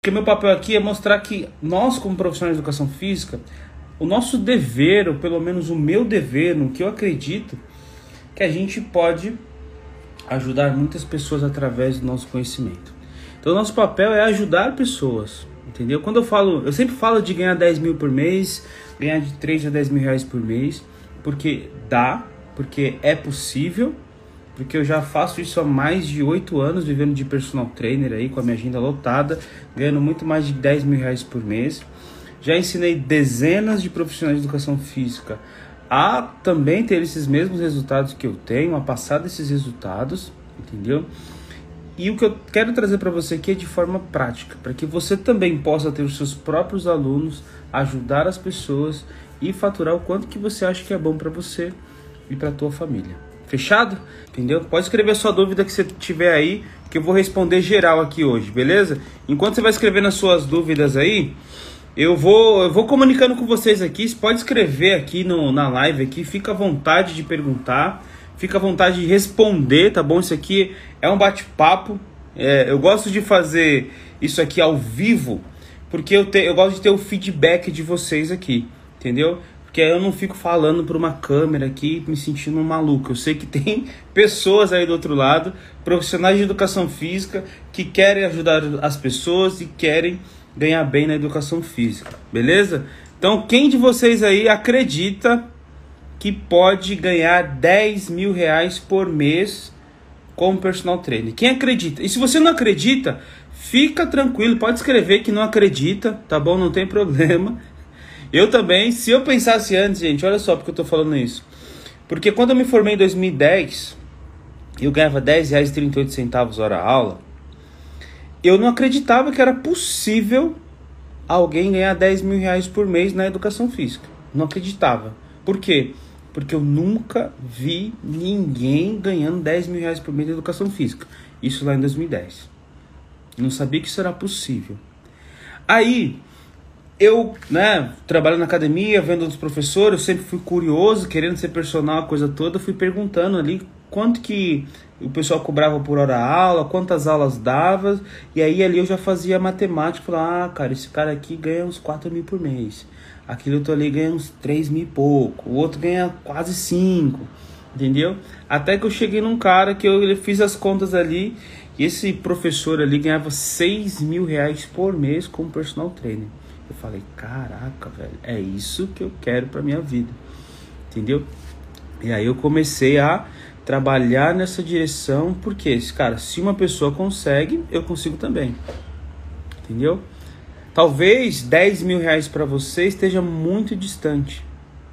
Porque meu papel aqui é mostrar que nós, como profissionais de educação física, o nosso dever, ou pelo menos o meu dever, no que eu acredito, que a gente pode ajudar muitas pessoas através do nosso conhecimento. Então, o nosso papel é ajudar pessoas, entendeu? Quando eu sempre falo de ganhar 10 mil por mês, ganhar de 3 a 10 mil reais por mês, porque dá, porque é possível, porque eu já faço isso há mais de 8 anos, vivendo de personal trainer aí, com a minha agenda lotada, ganhando muito mais de 10 mil reais por mês. Já ensinei dezenas de profissionais de educação física a também ter esses mesmos resultados que eu tenho, a passar desses resultados, entendeu? E o que eu quero trazer para você aqui é de forma prática, para que você também possa ter os seus próprios alunos, ajudar as pessoas e faturar o quanto que você acha que é bom para você e para a tua família. Fechado? Entendeu? Pode escrever a sua dúvida que você tiver aí, que eu vou responder geral aqui hoje, beleza? Enquanto você vai escrevendo as suas dúvidas aí, eu vou comunicando com vocês aqui. Você pode escrever aqui na live aqui, fica à vontade de perguntar, fica à vontade de responder, tá bom? Isso aqui é um bate-papo. Eu gosto de fazer isso aqui ao vivo, porque eu gosto de ter o feedback de vocês aqui, entendeu? Porque aí eu não fico falando para uma câmera aqui me sentindo um maluco. Eu sei que tem pessoas aí do outro lado, profissionais de educação física, que querem ajudar as pessoas e querem ganhar bem na educação física, beleza? Então, quem de vocês aí acredita que pode ganhar 10 mil reais por mês como personal trainer? Quem acredita? E se você não acredita, fica tranquilo, pode escrever que não acredita, tá bom? Não tem problema. Eu também, se eu pensasse antes, gente, olha só porque eu tô falando isso. Porque quando eu me formei em 2010, eu ganhava R$10,38 hora aula. Eu não acreditava que era possível alguém ganhar 10 mil reais por mês na educação física. Não acreditava. Por quê? Porque eu nunca vi ninguém ganhando 10 mil reais por mês na educação física. Isso lá em 2010. Não sabia que isso era possível. Aí, eu, trabalhando na academia, vendo outros professores, eu sempre fui curioso, querendo ser personal, a coisa toda, fui perguntando ali quanto que o pessoal cobrava por hora aula, quantas aulas dava, e aí ali eu já fazia matemática, falava, cara, esse cara aqui ganha uns 4 mil por mês, aquele outro ali ganha uns 3 mil e pouco, o outro ganha quase 5, entendeu? Até que eu cheguei num cara que eu fiz as contas ali, e esse professor ali ganhava 6 mil reais por mês como personal trainer. Eu falei, caraca, velho, é isso que eu quero pra minha vida, entendeu? E aí eu comecei a trabalhar nessa direção, porque, cara, se uma pessoa consegue, eu consigo também, entendeu? Talvez 10 mil reais pra você esteja muito distante,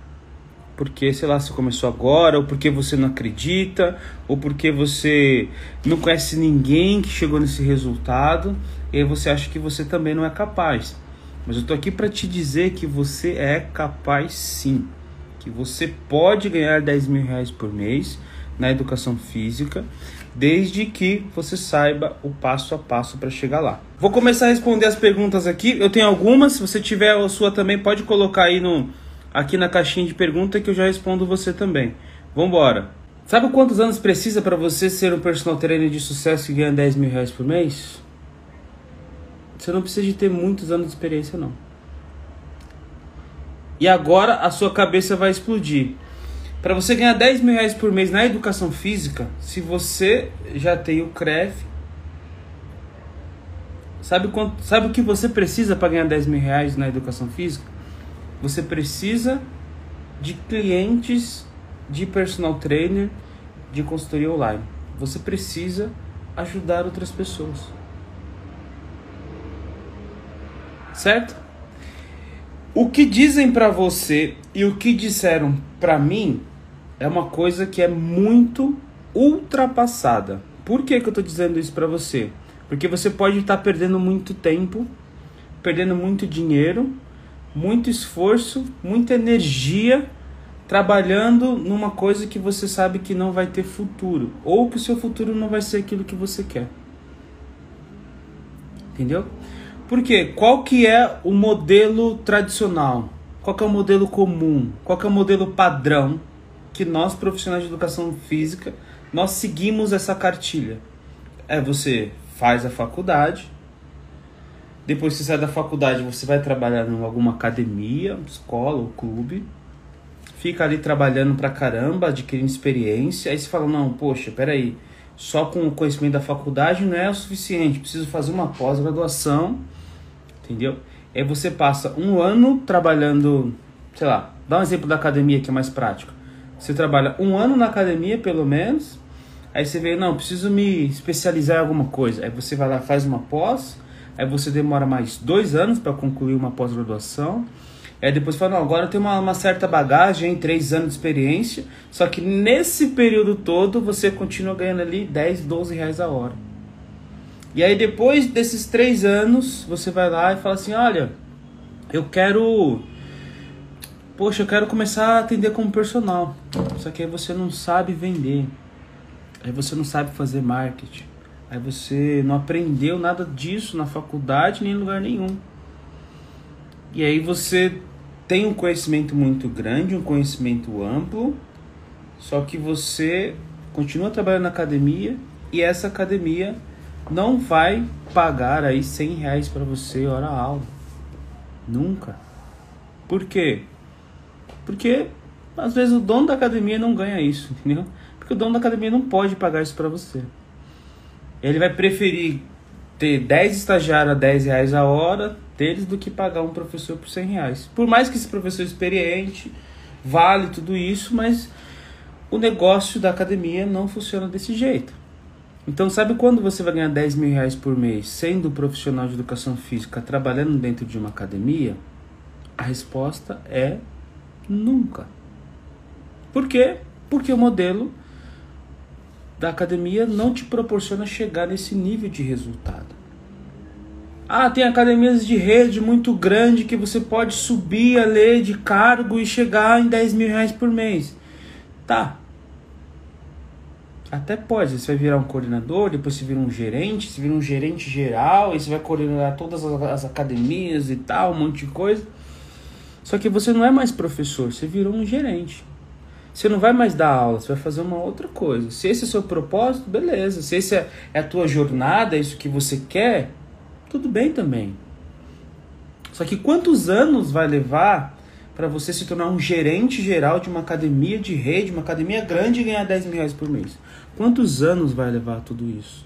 porque, sei lá, você começou agora, ou porque você não acredita, ou porque você não conhece ninguém que chegou nesse resultado, e aí você acha que você também não é capaz. Mas eu tô aqui para te dizer que você é capaz sim, que você pode ganhar 10 mil reais por mês na educação física, desde que você saiba o passo a passo para chegar lá. Vou começar a responder as perguntas aqui, eu tenho algumas, se você tiver a sua também pode colocar aí aqui na caixinha de pergunta que eu já respondo você também. Vambora! Sabe quantos anos precisa para você ser um personal trainer de sucesso e ganhar 10 mil reais por mês? Você não precisa de ter muitos anos de experiência, não. E agora a sua cabeça vai explodir. Para você ganhar 10 mil reais por mês na educação física, se você já tem o CREF, sabe o que você precisa para ganhar 10 mil reais na educação física? Você precisa de clientes de personal trainer, de consultoria online. Você precisa ajudar outras pessoas. Certo? O que dizem pra você e o que disseram pra mim é uma coisa que é muito ultrapassada. Por que eu tô dizendo isso pra você? Porque você pode estar perdendo muito tempo, perdendo muito dinheiro, muito esforço, muita energia, trabalhando numa coisa que você sabe que não vai ter futuro, ou que o seu futuro não vai ser aquilo que você quer. Entendeu? Porque qual que é o modelo tradicional? Qual que é o modelo comum? Qual que é o modelo padrão que nós, profissionais de educação física, nós seguimos essa cartilha? Você faz a faculdade, Depois que você sai da faculdade, você vai trabalhar em alguma academia, escola ou clube. Fica ali trabalhando pra caramba, adquirindo experiência. Aí você fala, não, poxa, peraí, só com o conhecimento da faculdade não é o suficiente. Preciso fazer uma pós-graduação, entendeu? Aí você passa um ano trabalhando, sei lá, dá um exemplo da academia que é mais prático. Você trabalha um ano na academia, pelo menos. Aí você vê, não, preciso me especializar em alguma coisa. Aí você vai lá, faz uma pós. Aí você demora mais 2 anos para concluir uma pós-graduação. Aí depois fala, não, agora eu tenho uma certa bagagem, 3 anos de experiência. Só que nesse período todo você continua ganhando ali 10, 12 reais a hora. E aí depois desses 3 anos, você vai lá e fala assim, olha, eu quero começar a atender como personal. Só que aí você não sabe vender. Aí você não sabe fazer marketing. Aí você não aprendeu nada disso na faculdade nem em lugar nenhum. E aí você tem um conhecimento muito grande, um conhecimento amplo, só que você continua trabalhando na academia e essa academia não vai pagar aí 100 reais para você hora aula. Nunca. Por quê? Porque às vezes o dono da academia não ganha isso, entendeu? Porque o dono da academia não pode pagar isso para você. Ele vai preferir ter 10 estagiários a 10 reais a hora deles do que pagar um professor por 100 reais. Por mais que esse professor experiente vale tudo isso, mas o negócio da academia não funciona desse jeito. Então sabe quando você vai ganhar 10 mil reais por mês sendo profissional de educação física trabalhando dentro de uma academia? A resposta é nunca. Por quê? Porque o modelo da academia não te proporciona chegar nesse nível de resultado. Ah, tem academias de rede muito grande que você pode subir a lei de cargo e chegar em 10 mil reais por mês. Tá. Até pode. Você vai virar um coordenador, depois você vira um gerente, você vira um gerente geral, e você vai coordenar todas as academias e tal, um monte de coisa. Só que você não é mais professor, você virou um gerente. Você não vai mais dar aula, você vai fazer uma outra coisa. Se esse é o seu propósito, beleza. Se esse é a tua jornada, é isso que você quer, tudo bem também. Só que quantos anos vai levar para você se tornar um gerente geral de uma academia de rede, uma academia grande e ganhar 10 mil reais por mês? Quantos anos vai levar tudo isso?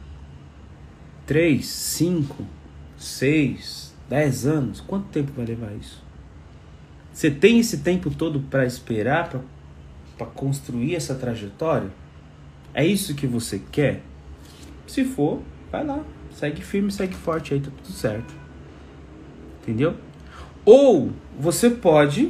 3, 5, 6, 10 anos? Quanto tempo vai levar isso? Você tem esse tempo todo para esperar, para construir essa trajetória? É isso que você quer? Se for, vai lá. Segue firme, segue forte, aí tá tudo certo. Entendeu? Ou você pode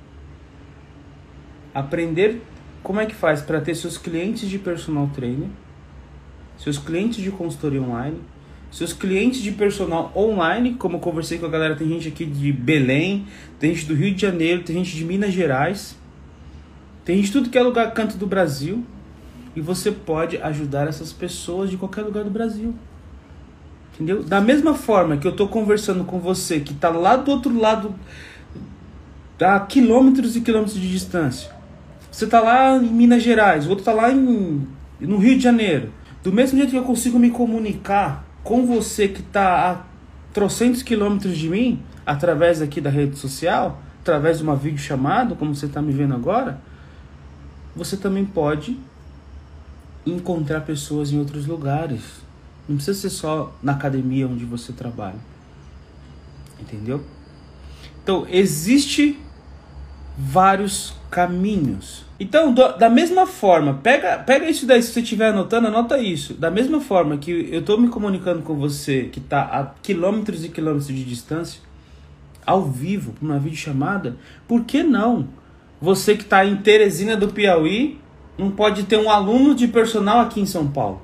aprender como é que faz para ter seus clientes de personal trainer, seus clientes de consultoria online, seus clientes de personal online, como eu conversei com a galera, tem gente aqui de Belém, tem gente do Rio de Janeiro, tem gente de Minas Gerais, tem gente de tudo que é lugar, canto do Brasil, e você pode ajudar essas pessoas de qualquer lugar do Brasil. Entendeu? Da mesma forma que eu estou conversando com você, que está lá do outro lado, a quilômetros e quilômetros de distância. Você está lá em Minas Gerais, o outro está lá no Rio de Janeiro. Do mesmo jeito que eu consigo me comunicar com você que está a trocentos quilômetros de mim, através aqui da rede social, através de uma videochamada, como você está me vendo agora, você também pode encontrar pessoas em outros lugares. Não precisa ser só na academia onde você trabalha. Entendeu? Então, existe vários caminhos. Então, da mesma forma, pega isso daí, se você estiver anotando, anota isso. Da mesma forma que eu estou me comunicando com você, que está a quilômetros e quilômetros de distância, ao vivo, por uma videochamada, por que não? Você que está em Teresina do Piauí, não pode ter um aluno de personal aqui em São Paulo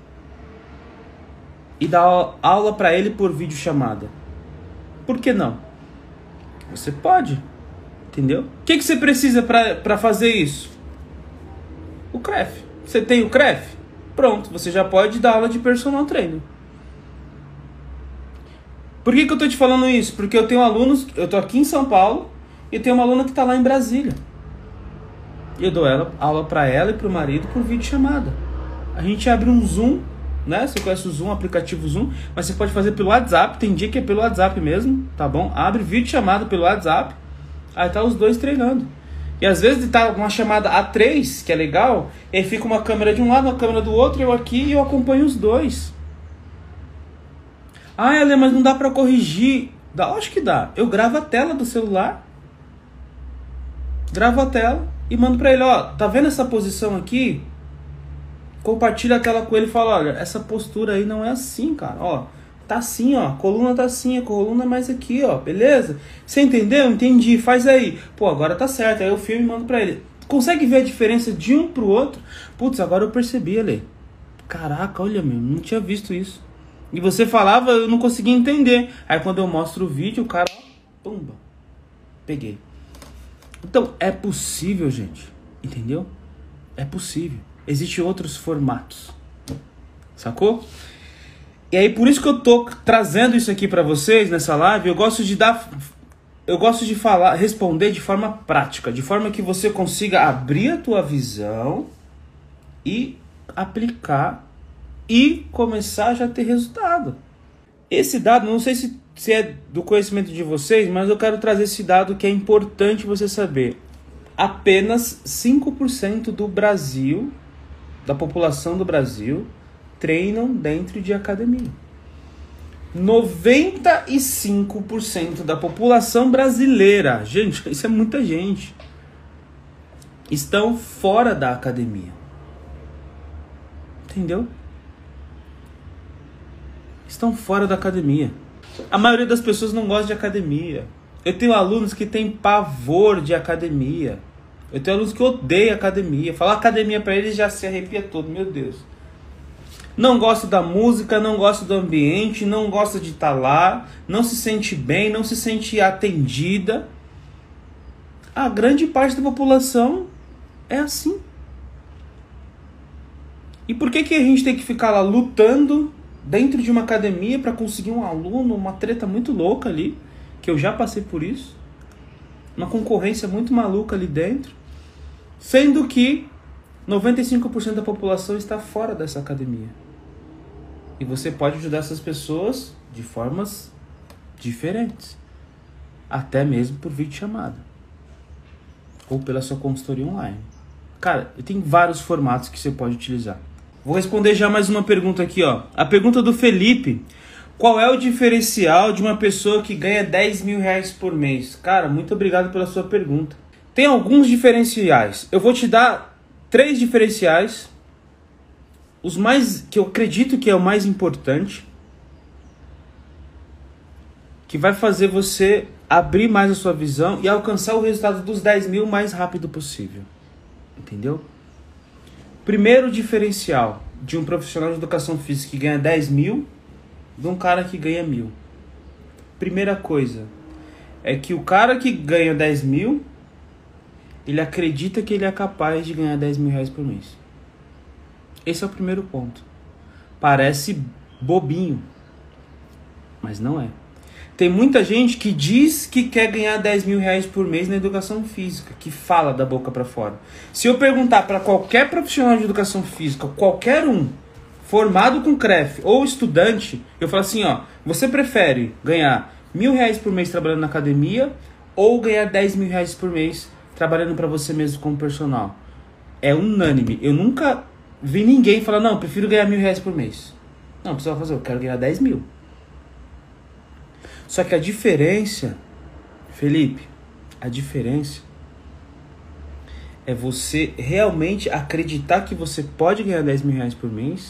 e dar aula para ele por videochamada. Por que não? Você pode, entendeu? O que você precisa para fazer isso? O CREF. Você tem o CREF? Pronto, você já pode dar aula de personal trainer. Por que eu tô te falando isso? Porque eu tenho alunos, eu tô aqui em São Paulo e tenho uma aluna que tá lá em Brasília. E eu dou aula para ela e para o marido por videochamada. A gente abre um Zoom né? Você conhece o Zoom, o aplicativo Zoom, mas você pode fazer pelo WhatsApp, tem dia que é pelo WhatsApp mesmo, tá bom? Abre vídeo chamada pelo WhatsApp, aí tá os dois treinando. E às vezes tá uma chamada A3, que é legal, e aí fica uma câmera de um lado, uma câmera do outro, eu aqui e eu acompanho os dois. Ah, Ele, mas não dá pra corrigir. Dá, acho que dá. Eu gravo a tela do celular, gravo a tela e mando pra ele, ó, tá vendo essa posição aqui? Compartilha a tela com ele e fala, olha, essa postura aí não é assim, cara, ó. Tá assim, ó, a coluna tá assim, a coluna é mais aqui, ó, beleza? Você entendeu? Entendi, faz aí. Pô, agora tá certo, aí eu filmo e mando pra ele. Consegue ver a diferença de um pro outro? Putz, agora eu percebi, Ale. Caraca, olha, meu, não tinha visto isso. E você falava, eu não conseguia entender. Aí quando eu mostro o vídeo, o cara, ó, pumba, peguei. Então, é possível, gente, entendeu? É possível. Existem outros formatos, sacou? E aí, por isso que eu tô trazendo isso aqui pra vocês nessa live. Eu gosto de falar, responder de forma prática, de forma que você consiga abrir a tua visão e aplicar e começar a já ter resultado. Esse dado, não sei se é do conhecimento de vocês, mas eu quero trazer esse dado que é importante você saber. Apenas 5% do Brasil, da população do Brasil, treinam dentro de academia. 95% da população brasileira, gente, isso é muita gente, estão fora da academia. Entendeu? Estão fora da academia. A maioria das pessoas não gosta de academia. Eu tenho alunos que têm pavor de academia. Eu tenho alunos que odeiam academia. Falar academia para eles já se arrepia todo, meu Deus. Não gosta da música, não gosta do ambiente, não gosta de estar lá, não se sente bem, não se sente atendida. A grande parte da população é assim. E por que a gente tem que ficar lá lutando dentro de uma academia para conseguir um aluno, uma treta muito louca ali, que eu já passei por isso, uma concorrência muito maluca ali dentro, sendo que 95% da população está fora dessa academia. E você pode ajudar essas pessoas de formas diferentes, até mesmo por videochamada ou pela sua consultoria online. Cara, tem vários formatos que você pode utilizar. Vou responder já mais uma pergunta aqui, ó. A pergunta do Felipe. Qual é o diferencial de uma pessoa que ganha 10 mil reais por mês? Cara, muito obrigado pela sua pergunta. Tem alguns diferenciais. Eu vou te dar 3 diferenciais. Os mais, que eu acredito que é o mais importante. Que vai fazer você abrir mais a sua visão e alcançar o resultado dos 10 mil o mais rápido possível. Entendeu? Primeiro diferencial de um profissional de educação física que ganha 10 mil de um cara que ganha 1.000. Primeira coisa é que o cara que ganha 10 mil, ele acredita que ele é capaz de ganhar 10 mil reais por mês. Esse é o primeiro ponto. Parece bobinho, mas não é. Tem muita gente que diz que quer ganhar 10 mil reais por mês na educação física, que fala da boca para fora. Se eu perguntar para qualquer profissional de educação física, qualquer um, formado com CREF ou estudante, eu falo assim, ó, você prefere ganhar 1.000 reais por mês trabalhando na academia ou ganhar 10 mil reais por mês trabalhando para você mesmo como personal? É unânime. Eu nunca vi ninguém falar, não, eu prefiro ganhar 1.000 reais por mês. Não, precisa fazer, eu quero ganhar 10 mil. Só que a diferença, Felipe, a diferença é você realmente acreditar que você pode ganhar 10 mil reais por mês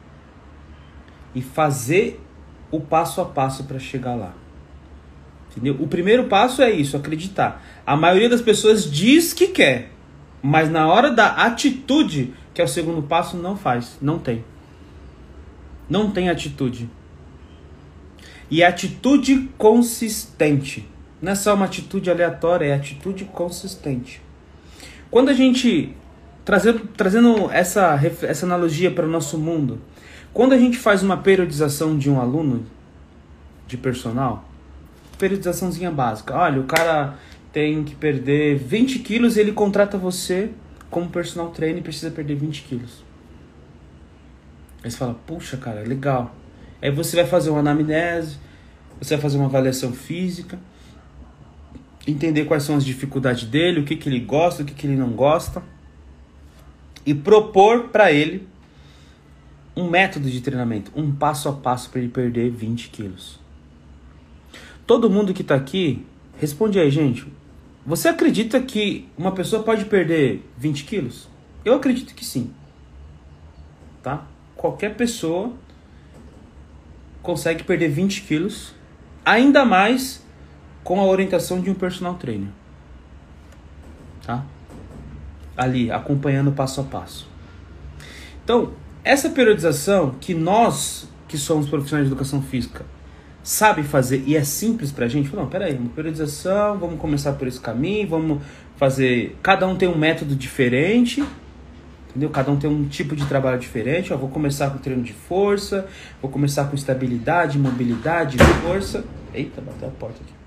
e fazer o passo a passo para chegar lá. Entendeu? O primeiro passo é isso, acreditar. A maioria das pessoas diz que quer, mas na hora da atitude, que é o segundo passo, não faz, não tem. Não tem atitude. E atitude consistente. Não é só uma atitude aleatória, é atitude consistente. Quando a gente, trazendo essa analogia para o nosso mundo, quando a gente faz uma periodização de um aluno de personal, periodizaçãozinha básica, olha, o cara tem que perder 20 quilos e ele contrata você como personal trainer e precisa perder 20 quilos. Aí você fala, puxa, cara, legal. Aí você vai fazer uma anamnese, você vai fazer uma avaliação física, entender quais são as dificuldades dele, o que ele gosta, o que ele não gosta, e propor para ele um método de treinamento, um passo a passo para ele perder 20 quilos. Todo mundo que tá aqui, responde aí, gente. Você acredita que uma pessoa pode perder 20 quilos? Eu acredito que sim. Tá? Qualquer pessoa consegue perder 20 quilos, ainda mais com a orientação de um personal trainer. Tá? Ali, acompanhando passo a passo. Então, essa periodização que nós, que somos profissionais de educação física, sabe fazer e é simples pra gente, não, peraí, uma periodização, vamos começar por esse caminho, vamos fazer, cada um tem um método diferente, entendeu? Cada um tem um tipo de trabalho diferente, ó, vou começar com treino de força, vou começar com estabilidade, mobilidade, força, eita, bateu a porta aqui.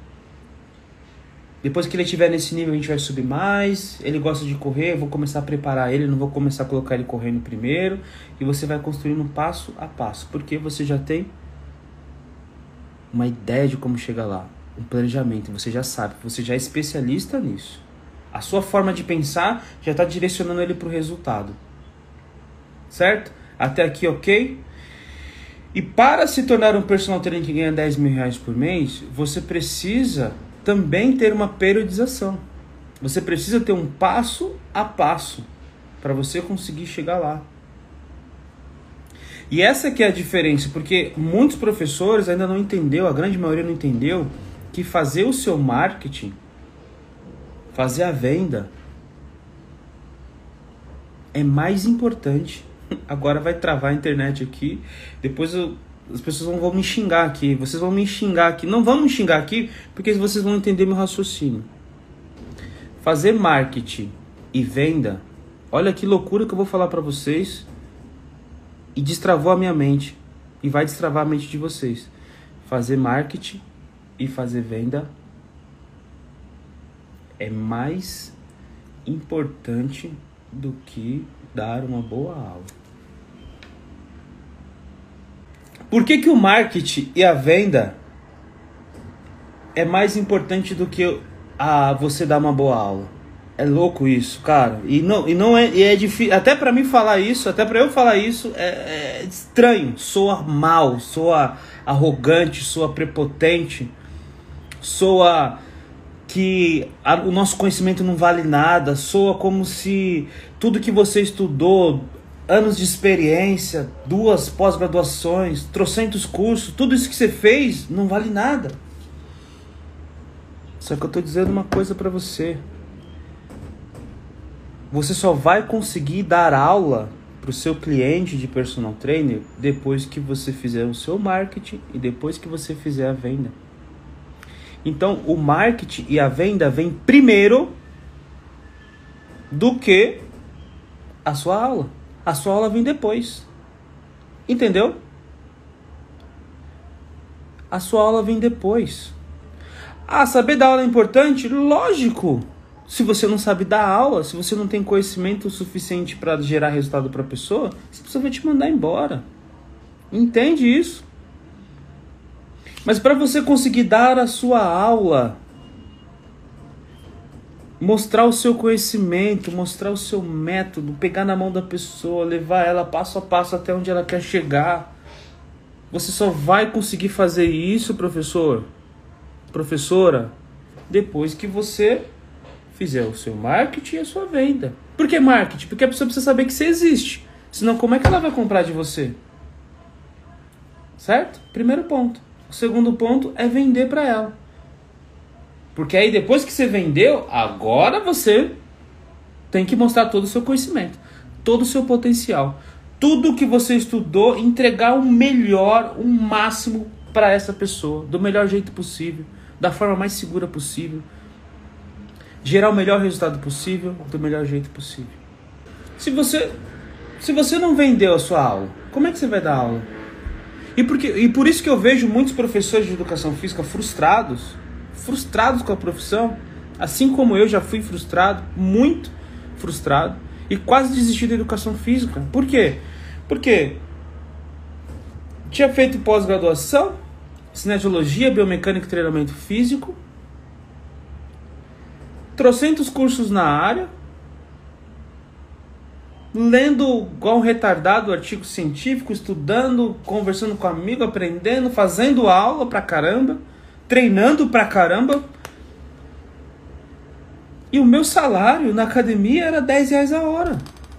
Depois que ele estiver nesse nível, a gente vai subir mais, ele gosta de correr, eu vou começar a preparar ele, não vou começar a colocar ele correndo primeiro, e você vai construindo passo a passo, porque você já tem uma ideia de como chegar lá, um planejamento, você já sabe, você já é especialista nisso. A sua forma de pensar já está direcionando ele para o resultado. Certo? Até aqui, ok? E para se tornar um personal trainer que ganha 10 mil reais por mês, você precisa também ter uma periodização. Você precisa ter um passo a passo para você conseguir chegar lá. E essa que é a diferença, porque muitos professores ainda não entendeu, a grande maioria não entendeu, que fazer o seu marketing, fazer a venda, é mais importante. Agora vai travar a internet aqui, depois as pessoas vão me xingar aqui, vocês vão me xingar aqui, não vão me xingar aqui, porque vocês vão entender meu raciocínio. Fazer marketing e venda, olha que loucura que eu vou falar para vocês, e destravou a minha mente, e vai destravar a mente de vocês. Fazer marketing e fazer venda é mais importante do que dar uma boa aula. Por que o marketing e a venda é mais importante do que você dar uma boa aula? É louco isso, cara. E é difícil. Até pra mim falar isso, até pra eu falar isso, é estranho. Soa mal, soa arrogante, soa prepotente, soa que o nosso conhecimento não vale nada, soa como se tudo que você estudou, anos de experiência, 2 pós-graduações, trocentos cursos, tudo isso que você fez não vale nada. Só que eu tô dizendo uma coisa pra você. Você só vai conseguir dar aula para o seu cliente de personal trainer depois que você fizer o seu marketing e depois que você fizer a venda. Então, o marketing e a venda vem primeiro do que a sua aula. A sua aula vem depois. Entendeu? A sua aula vem depois. Ah, saber dar aula é importante? Lógico! Se você não sabe dar aula, se você não tem conhecimento suficiente para gerar resultado para a pessoa, essa pessoa vai te mandar embora. Entende isso? Mas para você conseguir dar a sua aula, mostrar o seu conhecimento, mostrar o seu método, pegar na mão da pessoa, levar ela passo a passo até onde ela quer chegar, você só vai conseguir fazer isso, professor, professora, depois que você fizer o seu marketing e a sua venda. Por que marketing? Porque a pessoa precisa saber que você existe. Senão, como é que ela vai comprar de você? Certo? Primeiro ponto. O segundo ponto é vender para ela. Porque aí, depois que você vendeu, agora você tem que mostrar todo o seu conhecimento, todo o seu potencial. Tudo que você estudou, entregar o melhor, o máximo para essa pessoa, do melhor jeito possível, da forma mais segura possível. Gerar o melhor resultado possível, do melhor jeito possível. Se você não vendeu a sua aula, como é que você vai dar aula? E por isso que eu vejo muitos professores de educação física frustrados com a profissão, assim como eu já fui frustrado, muito frustrado, e quase desisti da educação física. Por quê? Porque Tinha feito pós-graduação, cinesiologia, biomecânica e treinamento físico. Trocentos cursos na área. Lendo igual um retardado artigo científico, estudando, conversando com amigo, aprendendo, fazendo aula pra caramba, treinando pra caramba. E o meu salário na academia era R$10 a hora.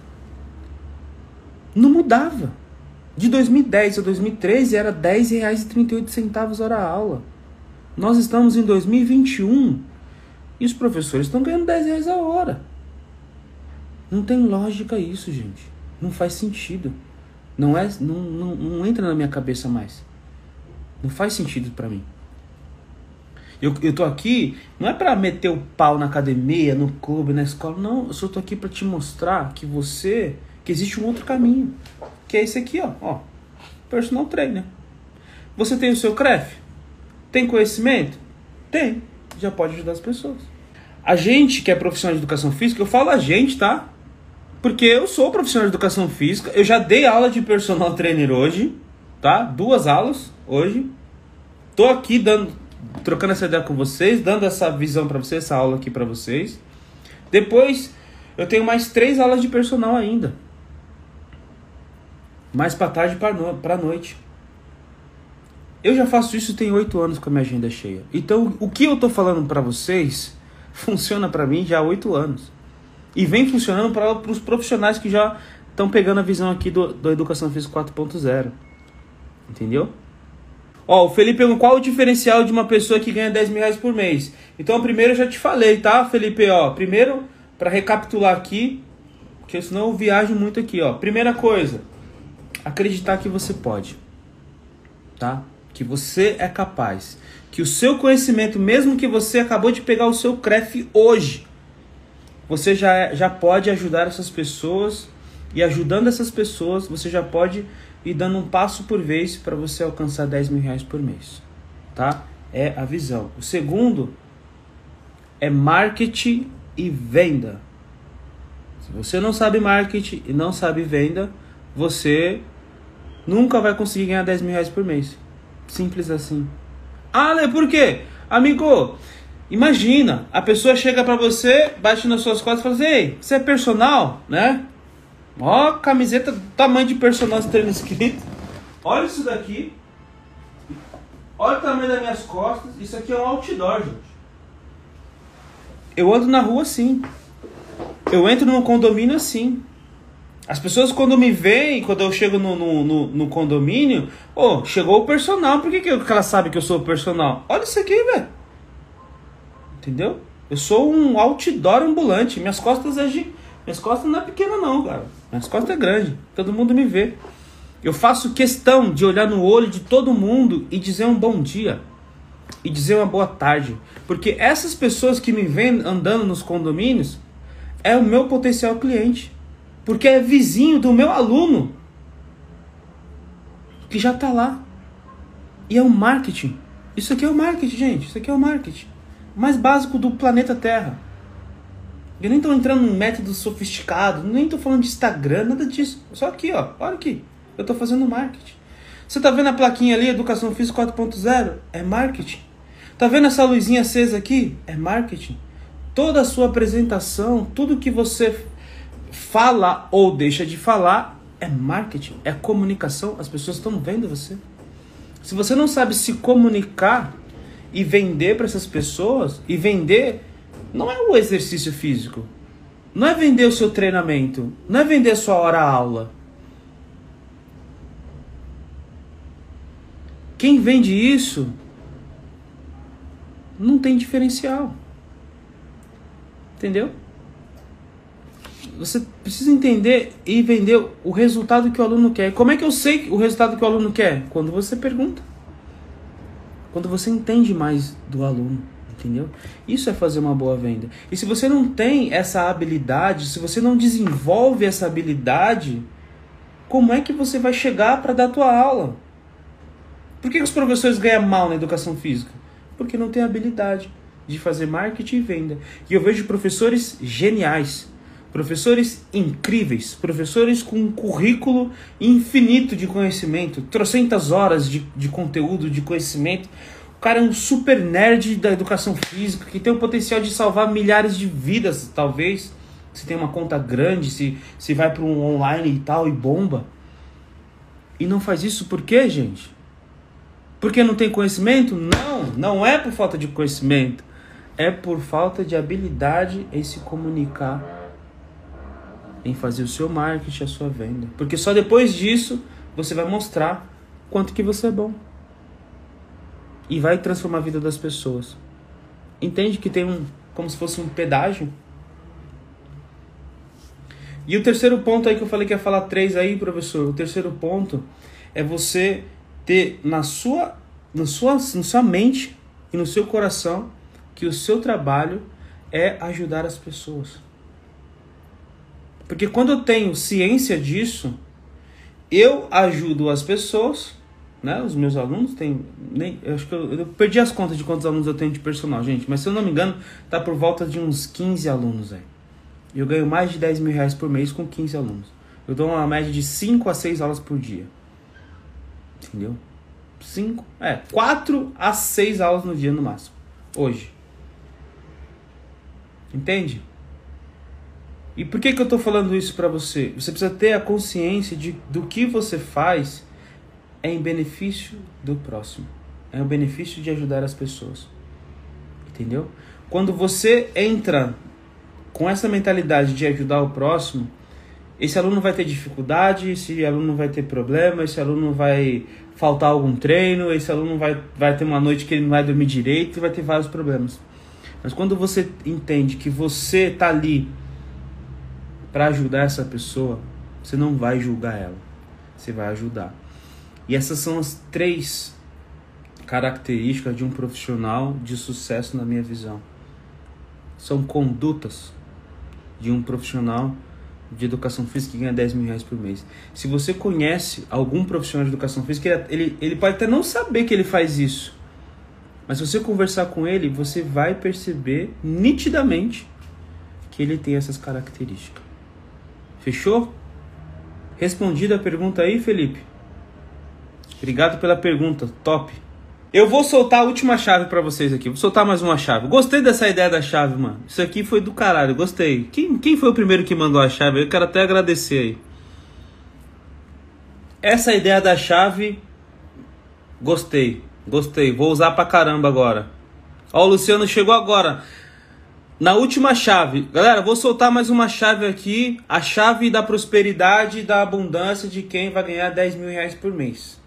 Não mudava. De 2010 a 2013 era R$10,38 hora a aula. Nós estamos em 2021 e os professores estão ganhando R$10 a hora. Não tem lógica isso, gente. Não faz sentido. Não entra na minha cabeça mais. Não faz sentido pra mim. Eu tô aqui, não é pra meter o pau na academia, no clube, na escola. Não, eu só tô aqui pra te mostrar que existe um outro caminho. Que é esse aqui, ó. Personal trainer. Você tem o seu CREF? Tem conhecimento? Tem. Já pode ajudar as pessoas. A gente que é profissional de educação física, eu falo a gente, tá? Porque eu sou profissional de educação física, eu já dei aula de personal trainer hoje, tá? 2 aulas hoje. Tô aqui trocando essa ideia com vocês, dando essa visão pra vocês, essa aula aqui pra vocês. Depois, eu tenho mais 3 aulas de personal ainda. Mais pra tarde e pra noite. Eu já faço isso tem 8 anos com a minha agenda cheia. Então, o que eu tô falando pra vocês funciona pra mim já há 8 anos. E vem funcionando para os profissionais que já estão pegando a visão aqui do Educação Física 4.0. Entendeu? Ó, o Felipe perguntou qual o diferencial de uma pessoa que ganha R$10.000 por mês. Então, primeiro eu já te falei, tá, Felipe? Ó, primeiro, para recapitular aqui, porque senão eu viajo muito aqui, ó. Primeira coisa, acreditar que você pode, tá? Que você é capaz. Que o seu conhecimento, mesmo que você acabou de pegar o seu CREF hoje, você já pode ajudar essas pessoas, e ajudando essas pessoas, você já pode ir dando um passo por vez para você alcançar R$10.000 por mês, tá? É a visão. O segundo é marketing e venda. Se você não sabe marketing e não sabe venda, você nunca vai conseguir ganhar R$10.000 por mês. Simples assim. Ah, Lê, por quê? Amigo, imagina, a pessoa chega pra você, bate nas suas costas e fala assim: ei, você é personal, né? Ó, camiseta do tamanho de personal treino escrito. Olha isso daqui. Olha o tamanho das minhas costas. Isso aqui é um outdoor, gente. Eu ando na rua assim. Eu entro num condomínio assim. As pessoas quando me veem, quando eu chego no condomínio, chegou o personal. Por que ela sabe que eu sou o personal? Olha isso aqui, velho. Entendeu? Eu sou um outdoor ambulante. Minhas costas não é pequena não, cara. Minhas costas é grande. Todo mundo me vê. Eu faço questão de olhar no olho de todo mundo e dizer um bom dia. E dizer uma boa tarde. Porque essas pessoas que me veem andando nos condomínios é o meu potencial cliente. Porque é vizinho do meu aluno que já tá lá. E é um marketing. Isso aqui é o marketing, gente. Isso aqui é o marketing mais básico do planeta Terra. Eu nem tô entrando num método sofisticado, nem tô falando de Instagram, nada disso. Só aqui, ó. Olha aqui. Eu tô fazendo marketing. Você tá vendo a plaquinha ali, Educação Física 4.0? É marketing. Tá vendo essa luzinha acesa aqui? É marketing. Toda a sua apresentação, tudo que você fala ou deixa de falar é marketing, é comunicação. As pessoas estão vendo você. Se você não sabe se comunicar e vender para essas pessoas, e vender não é o exercício físico, não é vender o seu treinamento, não é vender a sua hora-aula. Quem vende isso não tem diferencial. Entendeu? Você precisa entender e vender o resultado que o aluno quer. Como é que eu sei o resultado que o aluno quer? Quando você pergunta. Quando você entende mais do aluno, entendeu? Isso é fazer uma boa venda. E se você não tem essa habilidade, se você não desenvolve essa habilidade, como é que você vai chegar para dar a tua aula? Por que os professores ganham mal na educação física? Porque não tem habilidade de fazer marketing e venda. E eu vejo professores geniais, Professores incríveis, professores com um currículo infinito de conhecimento, trocentas horas de conteúdo, de conhecimento. O cara é um super nerd da educação física, que tem o potencial de salvar milhares de vidas, talvez. Se tem uma conta grande, se vai para um online e tal, e bomba. E não faz isso por quê, gente? Porque não tem conhecimento? Não, não é por falta de conhecimento. É por falta de habilidade em se comunicar, em fazer o seu marketing, a sua venda. Porque só depois disso você vai mostrar quanto que você é bom. E vai transformar a vida das pessoas. Entende que tem como se fosse um pedágio? E o terceiro ponto aí que eu falei que ia falar 3 aí, professor. O terceiro ponto é você ter na sua mente e no seu coração que o seu trabalho é ajudar as pessoas. Porque quando eu tenho ciência disso, eu ajudo as pessoas, né? Os meus alunos têm... eu acho que eu perdi as contas de quantos alunos eu tenho de personal, gente. Mas se eu não me engano, tá por volta de uns 15 alunos aí. Eu ganho mais de 10 mil reais por mês com 15 alunos. Eu dou uma média de 5 a 6 aulas por dia. Entendeu? 4 a 6 aulas no dia no máximo. Hoje. Entende? E por que eu tô falando isso pra você? Você precisa ter a consciência do que você faz é em benefício do próximo. É um benefício de ajudar as pessoas. Entendeu? Quando você entra com essa mentalidade de ajudar o próximo, esse aluno vai ter dificuldade, esse aluno vai ter problema, esse aluno vai faltar algum treino, esse aluno vai ter uma noite que ele não vai dormir direito, vai ter vários problemas. Mas quando você entende que você está ali para ajudar essa pessoa, você não vai julgar ela, você vai ajudar. E essas são as 3 características de um profissional de sucesso na minha visão. São condutas de um profissional de educação física que ganha 10 mil reais por mês. Se você conhece algum profissional de educação física, ele pode até não saber que ele faz isso. Mas se você conversar com ele, você vai perceber nitidamente que ele tem essas características. Fechou? Respondida a pergunta aí, Felipe? Obrigado pela pergunta, top. Eu vou soltar a última chave pra vocês aqui. Vou soltar mais uma chave. Gostei dessa ideia da chave, mano. Isso aqui foi do caralho, gostei. Quem foi o primeiro que mandou a chave? Eu quero até agradecer aí. Essa ideia da chave, gostei. Vou usar pra caramba agora. Ó, o Luciano chegou agora. Na última chave. Galera, vou soltar mais uma chave aqui. A chave da prosperidade e da abundância de quem vai ganhar 10 mil reais por mês.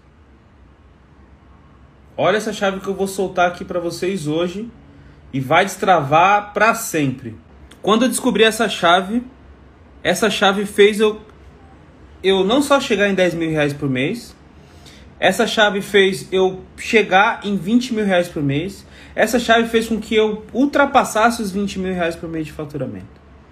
Olha essa chave que eu vou soltar aqui para vocês hoje e vai destravar para sempre. Quando eu descobri essa chave fez eu não só chegar em 10 mil reais por mês, essa chave fez eu chegar em 20 mil reais por mês, essa chave fez com que eu ultrapassasse os 20 mil reais por mês de faturamento.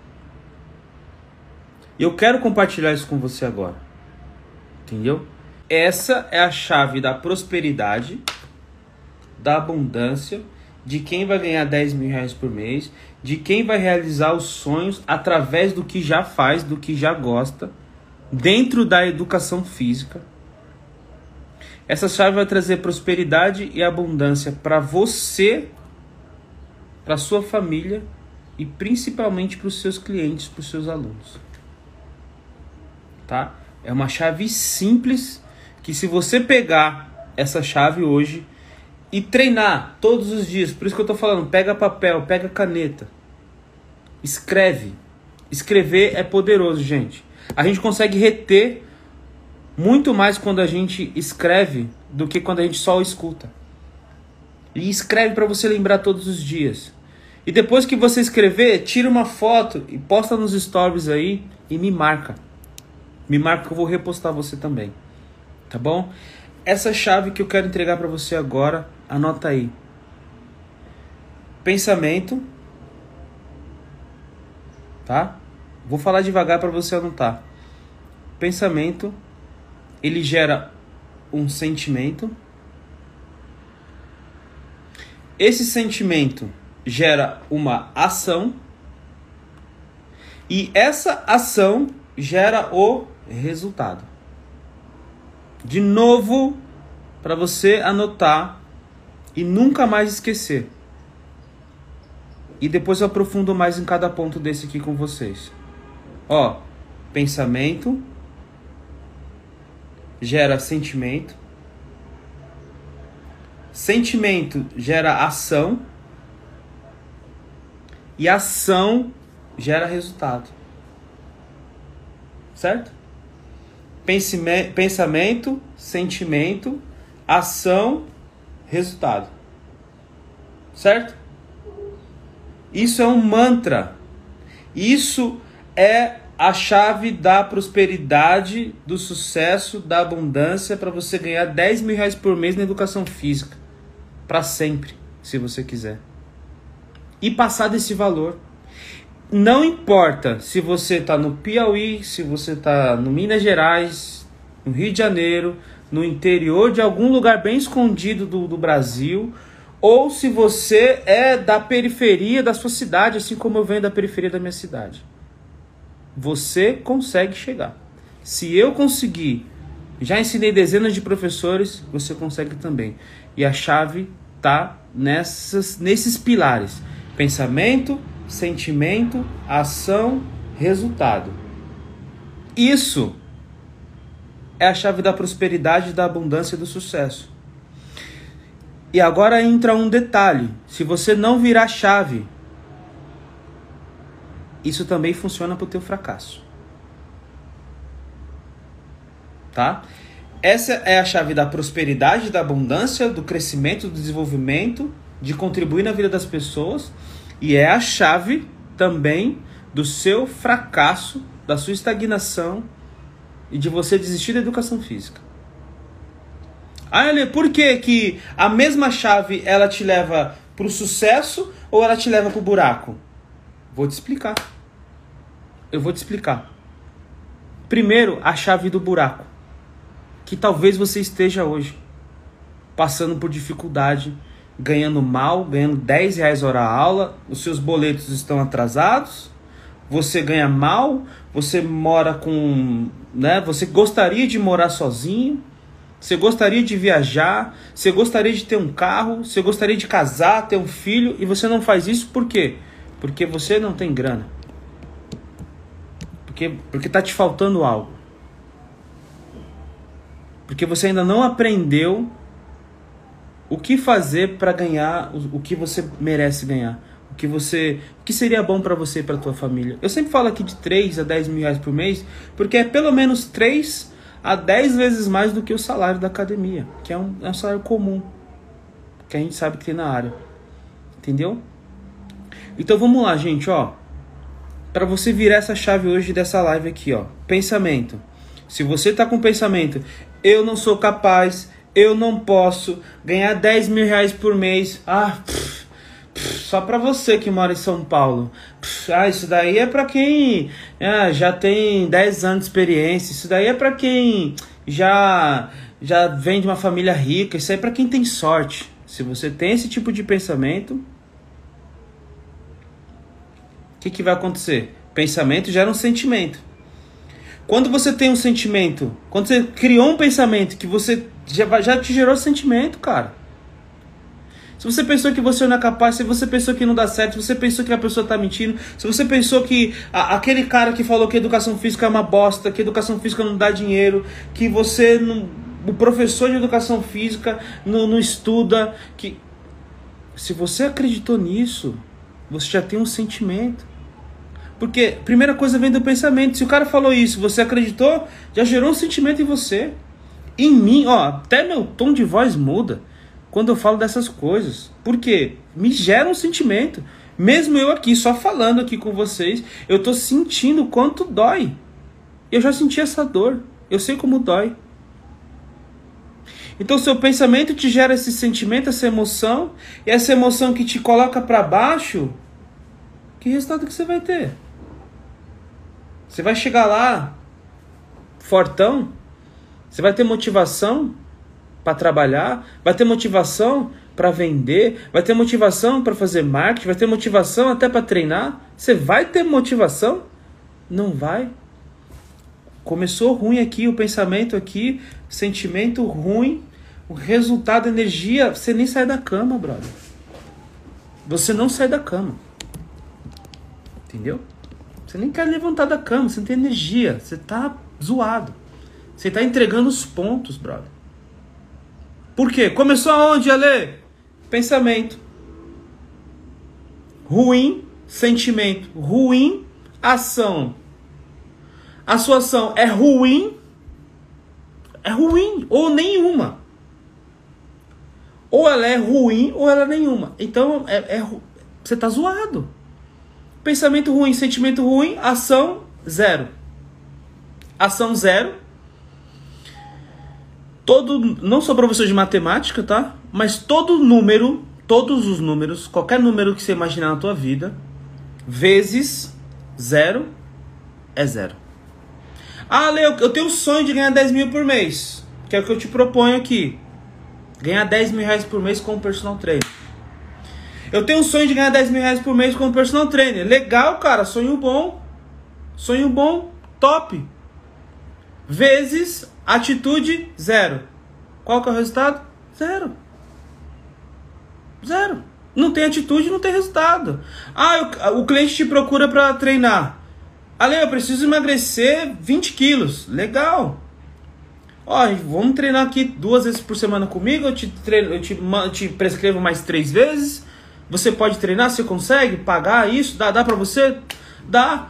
E eu quero compartilhar isso com você agora. Entendeu? Essa é a chave da prosperidade, da abundância, de quem vai ganhar 10 mil reais por mês, de quem vai realizar os sonhos através do que já faz, do que já gosta, dentro da educação física. Essa chave vai trazer prosperidade e abundância para você, para sua família e principalmente para os seus clientes, para os seus alunos. Tá? É uma chave simples que, se você pegar essa chave hoje e treinar todos os dias, por isso que eu tô falando, pega papel, pega caneta, escreve. Escrever é poderoso, gente. A gente consegue reter muito mais quando a gente escreve do que quando a gente só escuta. E escreve para você lembrar todos os dias. E depois que você escrever, tira uma foto e posta nos stories aí e me marca. Me marca que eu vou repostar você também. Tá bom? Essa chave que eu quero entregar para você agora, anota aí. Pensamento. Tá? Vou falar devagar para você anotar. Pensamento, ele gera um sentimento. Esse sentimento gera uma ação. E essa ação gera o resultado. De novo, para você anotar e nunca mais esquecer. E depois eu aprofundo mais em cada ponto desse aqui com vocês. Ó, pensamento gera sentimento. Sentimento gera ação. E ação gera resultado. Certo? Pensamento, sentimento, ação, resultado. Certo? Isso é um mantra. Isso é a chave da prosperidade, do sucesso, da abundância para você ganhar 10 mil reais por mês na educação física. Para sempre, se você quiser. E passar desse valor. Não importa se você está no Piauí, se você está no Minas Gerais, no Rio de Janeiro, no interior de algum lugar bem escondido do Brasil, ou se você é da periferia da sua cidade, assim como eu venho da periferia da minha cidade. Você consegue chegar. Se eu conseguir, já ensinei dezenas de professores, você consegue também. E a chave está nesses pilares. Pensamento, sentimento, ação, resultado. Isso é a chave da prosperidade, da abundância e do sucesso. E agora entra um detalhe. Se você não virar chave, isso também funciona para o teu fracasso. Tá? Essa é a chave da prosperidade, da abundância, do crescimento, do desenvolvimento, de contribuir na vida das pessoas. E é a chave também do seu fracasso, da sua estagnação e de você desistir da educação física. Ah, Ale, por que a mesma chave ela te leva para o sucesso ou ela te leva para o buraco? Vou te explicar. Eu vou te explicar. Primeiro, a chave do buraco. Que talvez você esteja hoje passando por dificuldade, ganhando mal, ganhando 10 reais hora aula, os seus boletos estão atrasados, você ganha mal, você mora com, né, você gostaria de morar sozinho, você gostaria de viajar, você gostaria de ter um carro, você gostaria de casar, ter um filho, e você não faz isso por quê? Porque você não tem grana. Porque tá te faltando algo. Porque você ainda não aprendeu o que fazer para ganhar o que você merece ganhar. O que seria bom para você e para tua família. Eu sempre falo aqui de 3 a 10 mil reais por mês, porque é pelo menos 3 a 10 vezes mais do que o salário da academia, que é um salário comum, que a gente sabe que tem na área. Entendeu? Então vamos lá, gente, ó. Para você virar essa chave hoje dessa live aqui, ó. Pensamento. Se você tá com pensamento, eu não sou capaz, eu não posso ganhar 10 mil reais por mês. Só para você que mora em São Paulo. Isso daí é para quem já tem 10 anos de experiência. Isso daí é para quem já vem de uma família rica. Isso aí é para quem tem sorte. Se você tem esse tipo de pensamento, o que vai acontecer? Pensamento gera um sentimento. Quando você tem um sentimento, quando você criou um pensamento que você já te gerou sentimento, cara. Se você pensou que você não é capaz, se você pensou que não dá certo, se você pensou que a pessoa tá mentindo, se você pensou que aquele cara que falou que educação física é uma bosta, que educação física não dá dinheiro, que você não, o professor de educação física não estuda, que se você acreditou nisso, você já tem um sentimento. Porque a primeira coisa vem do pensamento. Se o cara falou isso, você acreditou, já gerou um sentimento em você. Em mim, ó, até meu tom de voz muda quando eu falo dessas coisas. Por quê? Me gera um sentimento. Mesmo eu aqui, só falando aqui com vocês, eu tô sentindo o quanto dói. Eu já senti essa dor. Eu sei como dói. Então seu pensamento te gera esse sentimento, essa emoção. E essa emoção que te coloca para baixo, que resultado que você vai ter? Você vai chegar lá fortão? Você vai ter motivação para trabalhar? Vai ter motivação para vender? Vai ter motivação para fazer marketing? Vai ter motivação até para treinar? Você vai ter motivação? Não vai. Começou ruim aqui, o pensamento aqui, sentimento ruim, o resultado, energia, você nem sai da cama, brother. Você não sai da cama. Entendeu? Você nem quer levantar da cama, você não tem energia, você tá zoado. Você tá entregando os pontos, brother. Por quê? Começou aonde, Ale? Pensamento ruim, sentimento ruim, ação. A sua ação é ruim, ou nenhuma. Ou ela é ruim, ou ela é nenhuma. Então, você tá zoado. Pensamento ruim, sentimento ruim, ação zero. Ação zero. Não sou professor de matemática, tá? Mas todos os números, qualquer número que você imaginar na tua vida, vezes zero é zero. Ah, Leo, eu tenho o sonho de ganhar 10 mil por mês. Que é o que eu te proponho aqui. Ganhar 10 mil reais por mês como personal trainer. Eu tenho o sonho de ganhar 10 mil reais por mês como personal trainer. Legal, cara, sonho bom. Sonho bom, top. Vezes atitude, zero. Qual que é o resultado? Zero. Zero. Não tem atitude, não tem resultado. Ah, o cliente te procura para treinar. Ale, eu preciso emagrecer 20 quilos. Legal. Ó, vamos treinar aqui 2 vezes por semana comigo. Eu te prescrevo mais 3 vezes. Você pode treinar, você consegue pagar isso? Dá para você? Dá.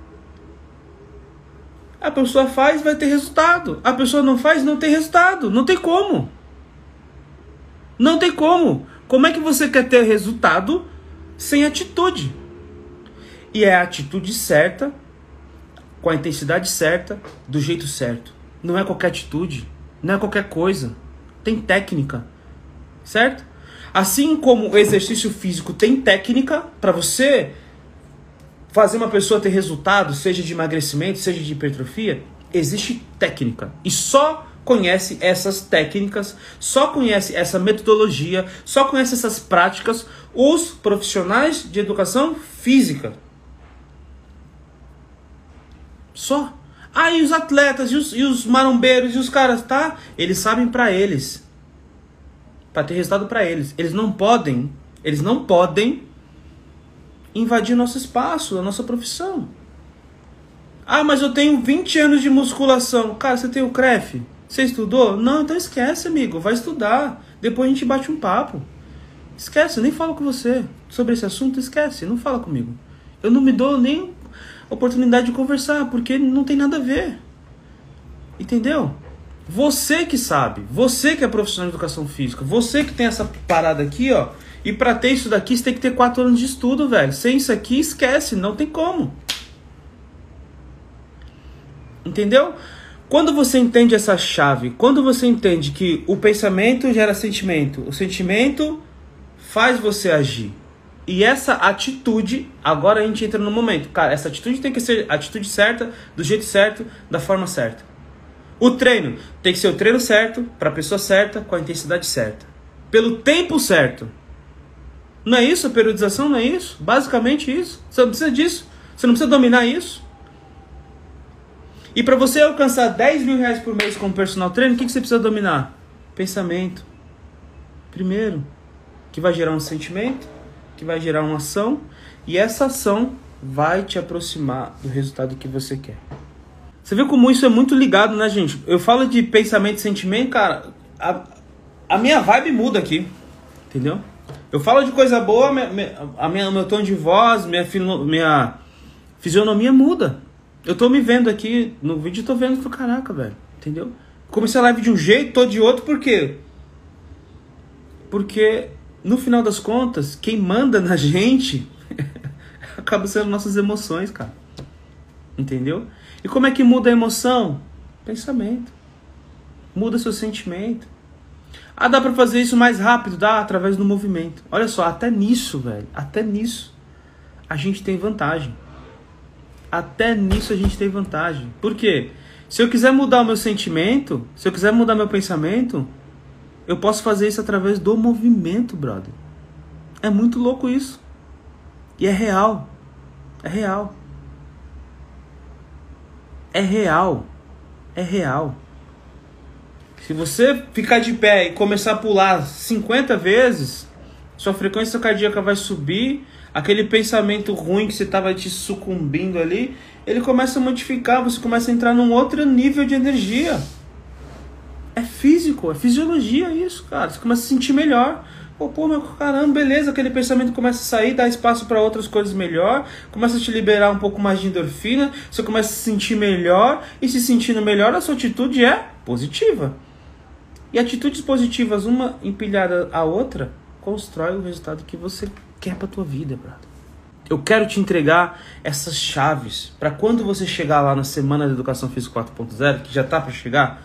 A pessoa faz, vai ter resultado. A pessoa não faz, não tem resultado. Não tem como. Não tem como. Como é que você quer ter resultado sem atitude? E é a atitude certa, com a intensidade certa, do jeito certo. Não é qualquer atitude, não é qualquer coisa. Tem técnica, certo? Assim como o exercício físico tem técnica para você fazer uma pessoa ter resultado, seja de emagrecimento, seja de hipertrofia, existe técnica. E só conhece essas técnicas, só conhece essa metodologia, só conhece essas práticas os profissionais de educação física. Só. E os atletas, e os marombeiros, e os caras, tá? Eles sabem pra eles. Pra ter resultado pra eles. Eles não podem invadir o nosso espaço, a nossa profissão. Mas eu tenho 20 anos de musculação. Cara, você tem o CREF? Você estudou? Não, então esquece, amigo. Vai estudar. Depois a gente bate um papo. Esquece, eu nem falo com você sobre esse assunto. Esquece, não fala comigo. Eu não me dou nem oportunidade de conversar, porque não tem nada a ver. Entendeu? Você que sabe. Você que é profissional de educação física. Você que tem essa parada aqui, ó. E pra ter isso daqui, você tem que ter 4 anos de estudo, velho. Sem isso aqui, esquece. Não tem como. Entendeu? Quando você entende essa chave, quando você entende que o pensamento gera sentimento, o sentimento faz você agir. E essa atitude, agora a gente entra no momento. Cara, essa atitude tem que ser a atitude certa, do jeito certo, da forma certa. O treino tem que ser o treino certo, para a pessoa certa, com a intensidade certa. Pelo tempo certo. Não é isso? A periodização não é isso? Basicamente isso. Você não precisa disso. Você não precisa dominar isso. E para você alcançar 10 mil reais por mês como personal trainer, o que você precisa dominar? Pensamento. Primeiro, que vai gerar um sentimento, que vai gerar uma ação, e essa ação vai te aproximar do resultado que você quer. Você vê como isso é muito ligado, né, gente? Eu falo de pensamento e sentimento, cara, a minha vibe muda aqui, entendeu? Eu falo de coisa boa, meu tom de voz, minha fisionomia muda. Eu tô me vendo aqui no vídeo, tô vendo e tô, caraca, velho, entendeu? Comecei a live de um jeito, tô de outro, por quê? Porque, no final das contas, quem manda na gente acaba sendo nossas emoções, cara. Entendeu? E como é que muda a emoção? Pensamento. Muda seu sentimento. Dá pra fazer isso mais rápido? Dá, através do movimento. Olha só, até nisso, velho, até nisso a gente tem vantagem. Até nisso a gente tem vantagem. Por quê? Se eu quiser mudar o meu sentimento, se eu quiser mudar meu pensamento, eu posso fazer isso através do movimento, brother. É muito louco isso. E é real. É real. É real. É real. Se você ficar de pé e começar a pular 50 vezes, sua frequência cardíaca vai subir, aquele pensamento ruim que você estava te sucumbindo ali, ele começa a modificar, você começa a entrar num outro nível de energia. É físico, é fisiologia isso, cara. Você começa a se sentir melhor. Pô, meu caramba, beleza, aquele pensamento começa a sair, dá espaço para outras coisas melhor, começa a te liberar um pouco mais de endorfina, você começa a se sentir melhor, e se sentindo melhor, a sua atitude é positiva. E atitudes positivas, uma empilhada à outra, constrói o resultado que você quer para tua vida, brother. Eu quero te entregar essas chaves para quando você chegar lá na Semana da Educação Física 4.0, que já tá para chegar,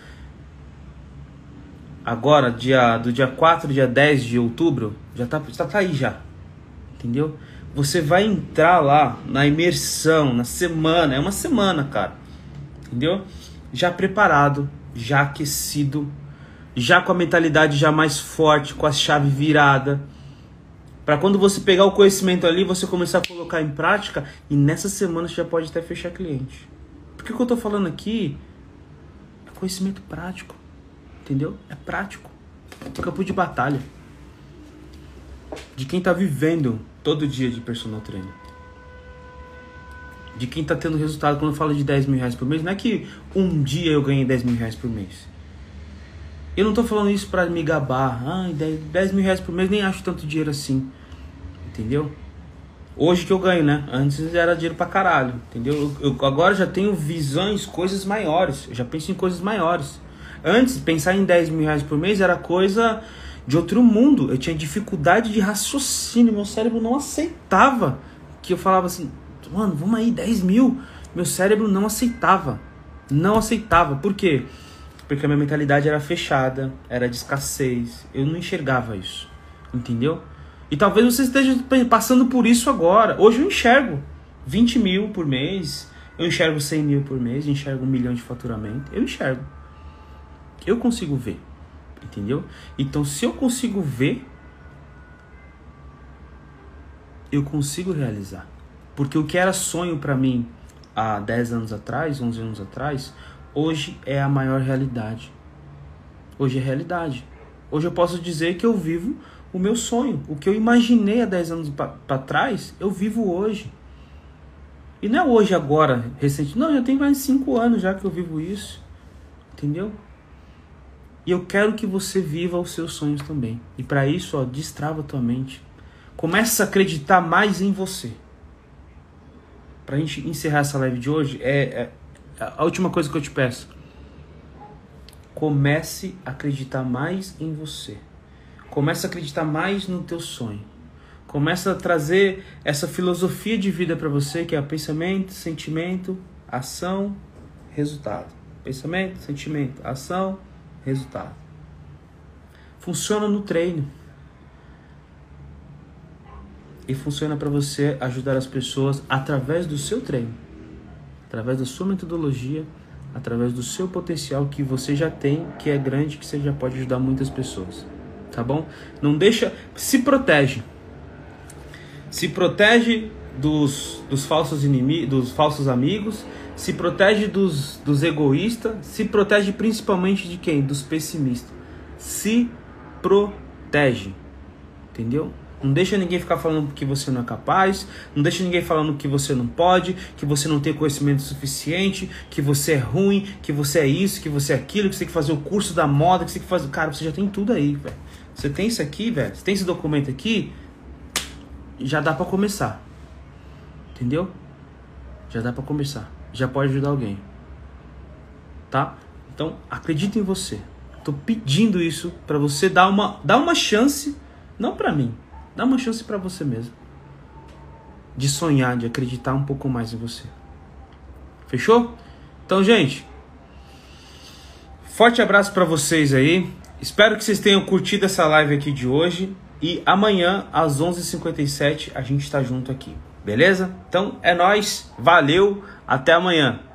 agora, do dia 4, dia 10 de outubro, já tá aí já, entendeu? Você vai entrar lá na imersão, na semana, é uma semana, cara, entendeu? Já preparado, já aquecido, já com a mentalidade já mais forte, com a chave virada, para quando você pegar o conhecimento ali, você começar a colocar em prática, e nessa semana você já pode até fechar cliente. Porque o que eu tô falando aqui é conhecimento prático. Entendeu? É prático. É campo de batalha. De quem tá vivendo todo dia de personal trainer. De quem tá tendo resultado. Quando eu falo de 10 mil reais por mês, não é que um dia eu ganhei 10 mil reais por mês. Eu não tô falando isso pra me gabar. 10 mil reais por mês nem acho tanto dinheiro assim. Entendeu? Hoje que eu ganho, né? Antes era dinheiro pra caralho. Entendeu? Eu agora já tenho visões, coisas maiores. Eu já penso em coisas maiores. Antes, pensar em 10 mil reais por mês era coisa de outro mundo. Eu tinha dificuldade de raciocínio. Meu cérebro não aceitava. Que eu falava assim, mano, vamos aí, 10 mil. Meu cérebro não aceitava. Não aceitava. Por quê? Porque a minha mentalidade era fechada, era de escassez. Eu não enxergava isso. Entendeu? E talvez você esteja passando por isso agora. Hoje eu enxergo 20 mil por mês. Eu enxergo 100 mil por mês. Eu enxergo 1 milhão de faturamento. Eu enxergo. Eu consigo ver, entendeu? Então, se eu consigo ver, eu consigo realizar. Porque o que era sonho para mim há 10 anos atrás, 11 anos atrás, hoje é a maior realidade. Hoje é realidade. Hoje eu posso dizer que eu vivo o meu sonho. O que eu imaginei há 10 anos para trás, eu vivo hoje. E não é hoje, agora, recente. Não, já tem mais de 5 anos já que eu vivo isso. Entendeu? E eu quero que você viva os seus sonhos também. E para isso, ó, destrava a tua mente. Começa a acreditar mais em você. Pra gente encerrar essa live de hoje, a última coisa que eu te peço. Comece a acreditar mais em você. Comece a acreditar mais no teu sonho. Comece a trazer essa filosofia de vida para você, que é pensamento, sentimento, ação, resultado. Pensamento, sentimento, ação, resultado. Funciona no treino. E funciona para você ajudar as pessoas através do seu treino. Através da sua metodologia, através do seu potencial que você já tem, que é grande, que você já pode ajudar muitas pessoas. Tá bom? Não deixa... Se protege. Se protege dos falsos inimigos, dos falsos amigos. Se protege dos egoístas. Se protege principalmente de quem? Dos pessimistas. Se protege. Entendeu? Não deixa ninguém ficar falando que você não é capaz. Não deixa ninguém falando que você não pode. Que você não tem conhecimento suficiente. Que você é ruim. Que você é isso. Que você é aquilo. Que você tem que fazer o curso da moda. Que você tem que fazer... Cara, você já tem tudo aí, velho. Você tem isso aqui, velho. Você tem esse documento aqui. Já dá pra começar. Entendeu? Já dá pra começar. Já pode ajudar alguém. Tá? Então, acredita em você. Tô pedindo isso pra você dar uma chance. Não pra mim. Dá uma chance pra você mesmo. De sonhar, de acreditar um pouco mais em você. Fechou? Então, gente. Forte abraço pra vocês aí. Espero que vocês tenham curtido essa live aqui de hoje. E amanhã, às 11h57, a gente tá junto aqui. Beleza? Então, é nóis. Valeu. Até amanhã.